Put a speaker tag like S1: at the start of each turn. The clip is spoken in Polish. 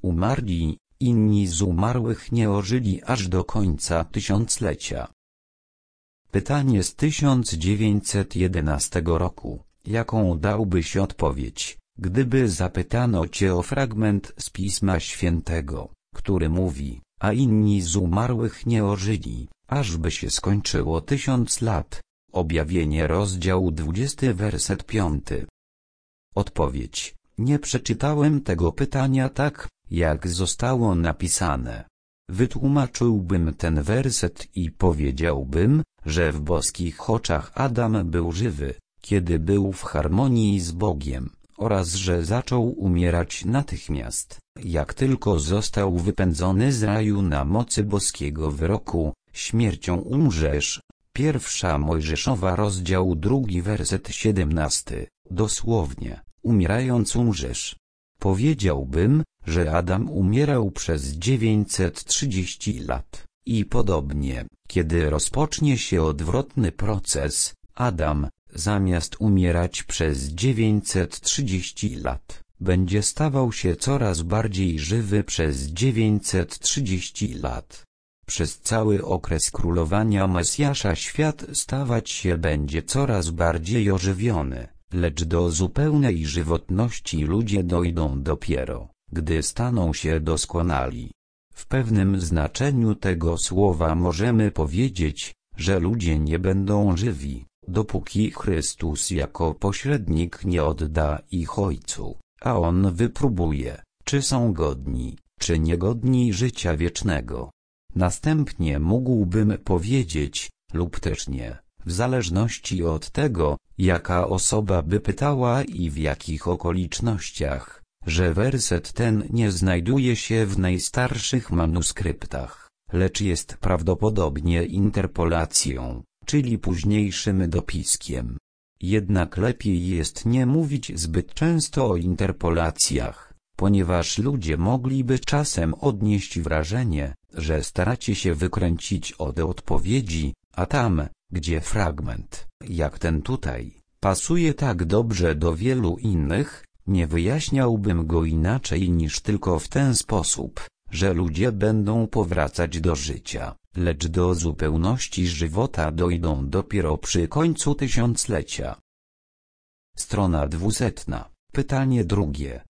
S1: umarli, inni z umarłych nie ożyli aż do końca tysiąclecia. Pytanie z 1911 roku. Jaką dałbyś odpowiedź, gdyby zapytano cię o fragment z Pisma Świętego, który mówi, a inni z umarłych nie ożyli, ażby się skończyło 1000 lat? Objawienie rozdział 20 werset 5. Odpowiedź. Nie przeczytałem tego pytania tak, jak zostało napisane. Wytłumaczyłbym ten werset i powiedziałbym, że w boskich oczach Adam był żywy, kiedy był w harmonii z Bogiem, oraz że zaczął umierać natychmiast, jak tylko został wypędzony z raju na mocy boskiego wyroku, śmiercią umrzesz. Pierwsza Mojżeszowa rozdział 2 werset 17, dosłownie, umierając umrzesz. Powiedziałbym, że Adam umierał przez 930 lat. I podobnie, kiedy rozpocznie się odwrotny proces, Adam, zamiast umierać przez 930 lat, będzie stawał się coraz bardziej żywy przez 930 lat. Przez cały okres królowania Mesjasza świat stawać się będzie coraz bardziej ożywiony, lecz do zupełnej żywotności ludzie dojdą dopiero, gdy staną się doskonali. W pewnym znaczeniu tego słowa możemy powiedzieć, że ludzie nie będą żywi, dopóki Chrystus jako pośrednik nie odda ich Ojcu, a On wypróbuje, czy są godni, czy niegodni życia wiecznego. Następnie mógłbym powiedzieć, lub też nie, w zależności od tego, jaka osoba by pytała i w jakich okolicznościach, że werset ten nie znajduje się w najstarszych manuskryptach, lecz jest prawdopodobnie interpolacją, czyli późniejszym dopiskiem. Jednak lepiej jest nie mówić zbyt często o interpolacjach, ponieważ ludzie mogliby czasem odnieść wrażenie, że staracie się wykręcić od odpowiedzi, a tam, gdzie fragment, jak ten tutaj, pasuje tak dobrze do wielu innych, nie wyjaśniałbym go inaczej niż tylko w ten sposób, że ludzie będą powracać do życia, lecz do zupełności żywota dojdą dopiero przy końcu tysiąclecia. Strona 200. Pytanie drugie.